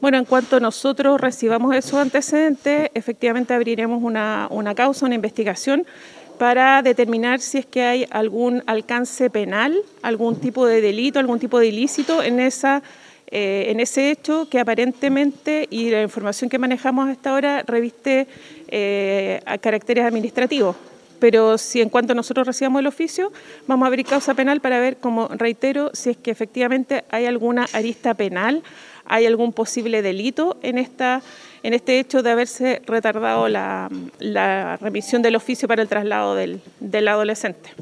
Bueno, en cuanto nosotros recibamos esos antecedentes, efectivamente abriremos una causa, una investigación para determinar si es que hay algún alcance penal, algún tipo de delito, algún tipo de ilícito en ese hecho que aparentemente, y la información que manejamos hasta ahora, reviste a caracteres administrativos. Pero si en cuanto nosotros recibamos el oficio, vamos a abrir causa penal para ver, como reitero, si es que efectivamente hay alguna arista penal, hay algún posible delito en este hecho de haberse retardado la remisión del oficio para el traslado del adolescente.